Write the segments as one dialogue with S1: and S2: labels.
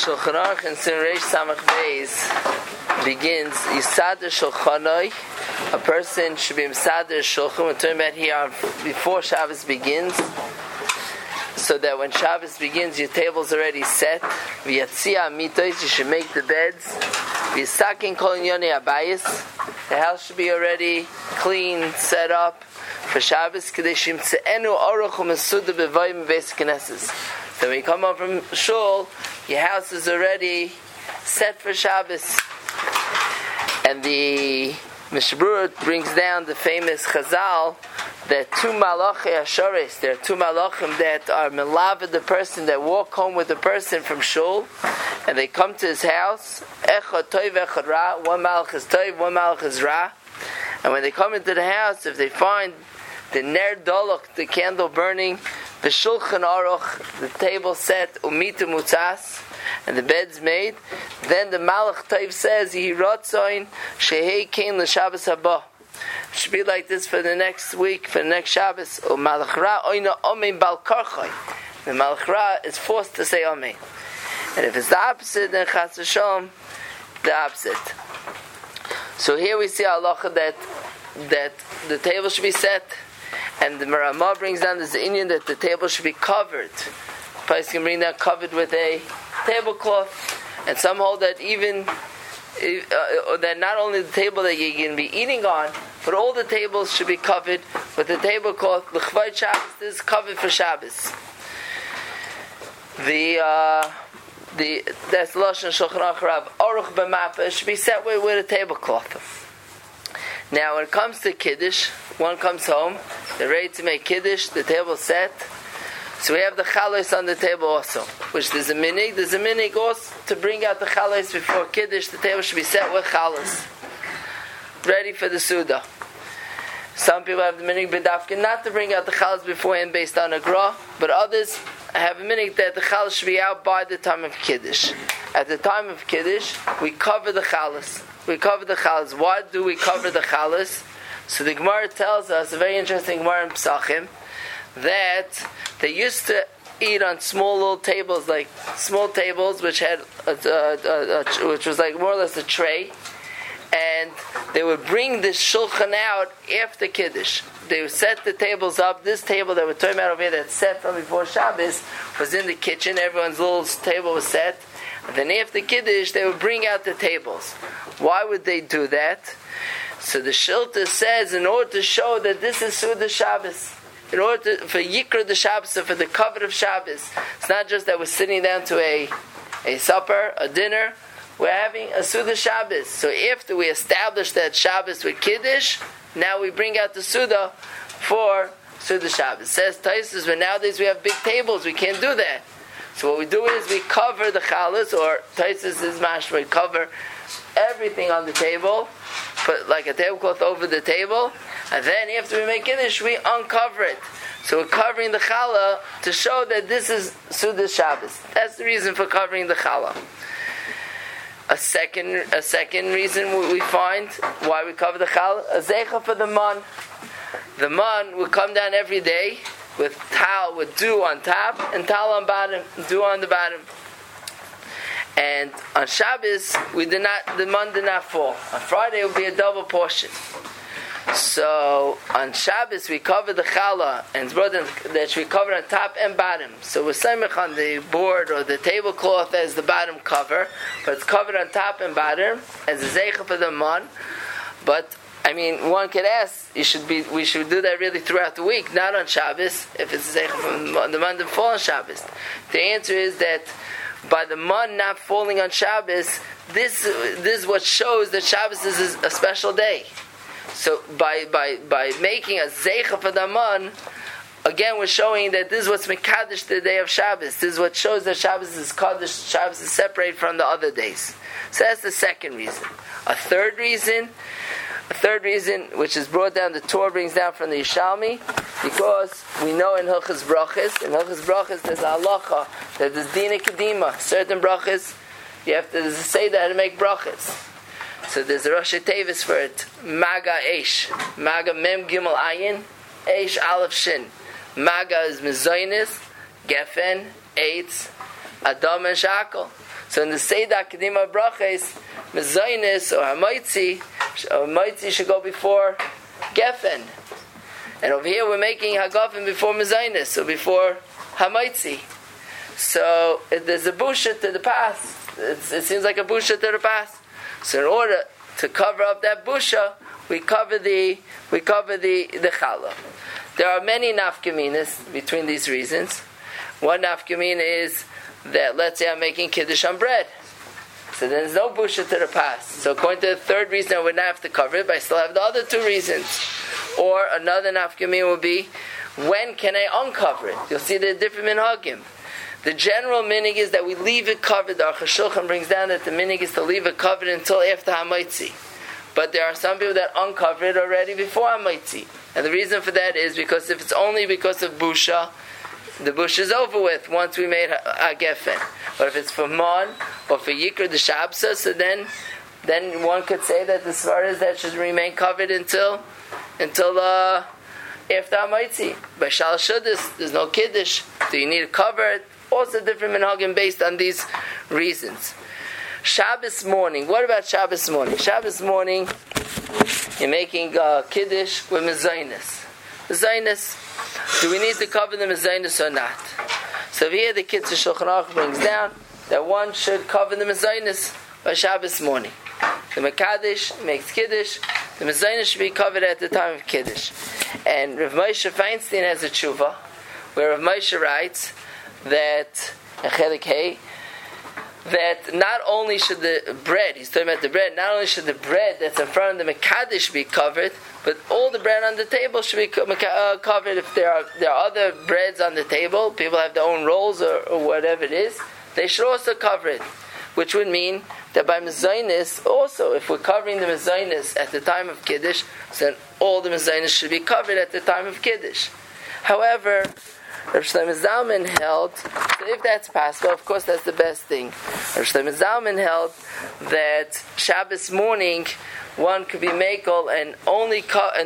S1: Shulchan Aruch and Sin Reish Samach Beis begins Yisader Shulchanoi. A person should be Yisader Shulchan. We're talking about here before Shabbos begins, so that when Shabbos begins, your table's already set. V'yatzia amitos, you should make the beds. V'yisakin kol inyonei habayis, the house should be already clean, set up for Shabbos. Kedei shimtzeenu aruch u'mesuda b'vayim b'beis knesses. So when you come home from shul, your house is already set for Shabbos. And the Mishnah Berurah brings down the famous Chazal that two malachei asharis, there are two malachim that are melaved the person, that walk home with the person from shul, and they come to his house. Echad toiv, echad ra. One malach is toiv, one malach is ra. And when they come into the house, if they find the ner dolok, the candle burning, the shulchan aruch, the table set, umita mutzas, and the bed's made, then the malach toiv says, Yehi ratzoin shehei kein l'Shabbos haba. It should be like this for the next week, for the next Shabbos. O malach ra oina omein bal karchai. The malach ra is forced to say omein. And if it's the opposite, then chas v'shalom, the opposite. So here we see halacha that the table should be set, and the Ramah brings down this Indian that the table should be covered. Pais can bring down covered with a tablecloth, and some hold that even that not only the table that you're going to be eating on, but all the tables should be covered with a tablecloth. L'chvayt Shabbos, this is covered for Shabbos. That's Lashon Shulchan Aruch Rav Aruch b'mapa should be set with a tablecloth. Now, when it comes to Kiddush, one comes home, they're ready to make Kiddush, the table's set. So we have the chalos on the table also, which there's a minig also to bring out the chalos before Kiddush. The table should be set with chalos, ready for the Suda. Some people have the minig b'dafkin not to bring out the chalos beforehand based on a gra, but others have a minig that the chalos should be out by the time of Kiddush. At the time of Kiddush, we cover the chalos. Why do we cover the chalas? So the Gemara tells us, a very interesting Gemara in Pesachim, that they used to eat on small little tables, like small tables which had which was like more or less a tray, and they would bring this shulchan out after Kiddush. They would set the tables up. This table that we're talking about over here that's set from before Shabbos was in the kitchen. Everyone's little table was set. And then after Kiddush, they would bring out the tables. Why would they do that? So the Shilta says, in order to show that this is Suda Shabbos, in order for Yikra the Shabbos, so for the cover of Shabbos, it's not just that we're sitting down to a supper, a dinner, we're having a Suda Shabbos. So after we establish that Shabbos with Kiddush, now we bring out the Suda for Suda Shabbos. It says Taisus, but nowadays we have big tables, we can't do that. So what we do is we cover the chalas, or Taisus is mashma, we cover everything on the table, put like a tablecloth over the table, and then after we make Kiddush, we uncover it. So we're covering the challah to show that this is Suda Shabbos. That's the reason for covering the challah. A second reason we find why we cover the challah, a zeicha for the man. The man will come down every day with towel, with dew on top and towel on bottom, dew on the bottom. And on Shabbos, the man did not fall. On Friday, it will be a double portion. So on Shabbos, we cover the challah, and it's brought in that should be covered on top and bottom. So we're samech on the board or the tablecloth as the bottom cover, but it's covered on top and bottom as a zeicha for the man. But I mean, one could ask, we should do that really throughout the week, not on Shabbos, if it's a zeicha from the man to fall on Shabbos. The answer is that by the man not falling on Shabbos, this is what shows that Shabbos is a special day. So by making a zeicha for the man, again we're showing that this is what's mekadosh the day of Shabbos. This is what shows that Shabbos is kadosh, Shabbos is separate from the other days. So that's the second reason. A third reason, which is brought down, the Torah brings down from the Yishalmi, because we know in Hilchos Brachos, there's a halacha that there's dina kedima. Certain brachas, you have to say that to make brachas. So there's a Rosh Tevis for it. Maga Eish. Maga Mem Gimel Ayin. Eish Aleph Shin. Maga is Mezoinis, Gefen, Eitz, Adam and Shakal. So in the Seder Kedima Brachos, Mezainis or Hamaitzi should go before Geffen. And over here we're making Hagafen before Mezainis, or before Hamaitzi. So there's a busha to the past. It seems like a busha to the past. So in order to cover up that busha, we cover the challah. There are many nafkaminas between these reasons. One nafkamina is that, let's say I'm making kiddush on bread. So then there's no busha to the past. So according to the third reason, I would not have to cover it, but I still have the other two reasons. Or another nafkamina would be, when can I uncover it? You'll see the different minhagim. The general minig is that we leave it covered. The Aruch HaShulchan brings down that the minig is to leave it covered until after Hamaitzi. But there are some people that uncover it already before Hamaitzi. And the reason for that is because if it's only because of busha, the busha is over with once we made a gefen. But if it's for mon or for yikr the shabsa, so then one could say that the svar is that should remain covered until after Hamaitzi. By Shal Shuddis, there's no kiddush, so you need to cover it. Also different minhagim based on these reasons. Shabbos morning. What about Shabbos morning? Shabbos morning, you're making kiddush with mezainis. Mezainis. Do we need to cover the mezainis or not? So here the Kitzur Shulchan Aruch brings down that one should cover the mezainis by Shabbos morning. The Mekadesh makes kiddush. The mezainis should be covered at the time of kiddush. And Rav Moshe Feinstein has a tshuva where Rav Moshe writes that not only should the bread, he's talking about the bread, not only should the bread that's in front of the Mekadesh be covered, but all the bread on the table should be covered. If there are other breads on the table, people have their own rolls or whatever it is, they should also cover it. Which would mean that by mezainis, also, if we're covering the mezainis at the time of Kiddush, then all the mezainis should be covered at the time of Kiddush. However, Rav Shlomo Zalman held, so if that's possible, of course that's the best thing. Rav Shlomo Zalman held that Shabbos morning one could be mekel and only cover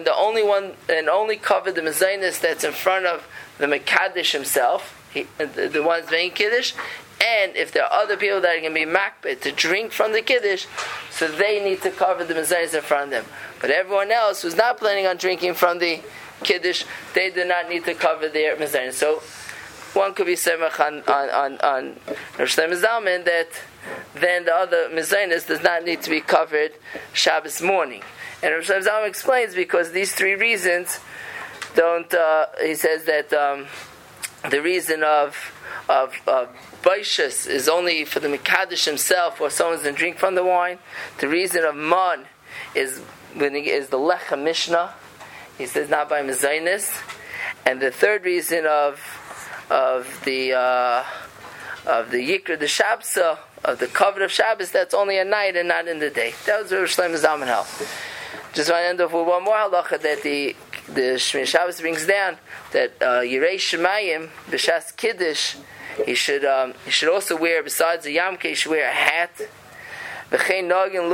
S1: the mezainis that's in front of the Mekadesh himself, the ones making Kiddush, and if there are other people that are going to be makbid to drink from the Kiddush, so they need to cover the mezainis in front of them. But everyone else who's not planning on drinking from the Kiddush, they do not need to cover their mezainis. So one could be semach on Rosh Hashanah Zalman that then the other mezainis does not need to be covered Shabbos morning. And Rosh Hashanah Zalman explains because these three reasons don't. He says that the reason of Baishas is only for the Mekadesh himself, or someone's going to drink from the wine. The reason of Man is the Lechem Mishnah. He says not by mezainis. And the third reason of the Yikra, the Shabsa, of the cover of Shabbos, that's only at night and not in the day. That was Rosh Shlomo Zalman held. Just want to end off with one more halacha that the Shmini Shabbos brings down, that Yirei Shemayim, B'Shas Kiddush, he should also wear, besides the Yamke, he should wear a hat. V'chein nogin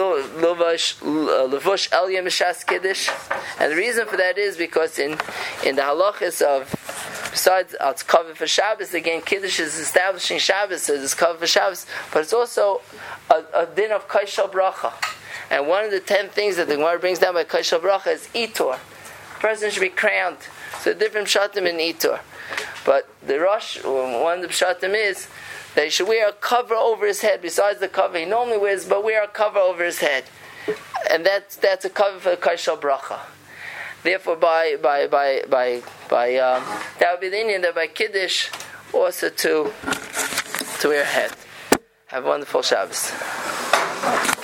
S1: levush elyon b'shas kiddush, and the reason for that is because in the halachas of, besides it's covered for Shabbos, again kiddush is establishing Shabbos, so it's covered for Shabbos, but it's also a din of kaishal bracha. And one of the 10 things that the Gemara brings down by kaishal bracha is itur. A person should be crowned. So different pshatim in itur. But the Rosh, one of the pshatim is that he should wear a cover over his head besides the cover he normally wears, but wear a cover over his head, and that's a cover for the kaishal bracha. Therefore, by that would be the Indian that by kiddush also to wear a hat. Have a wonderful Shabbos.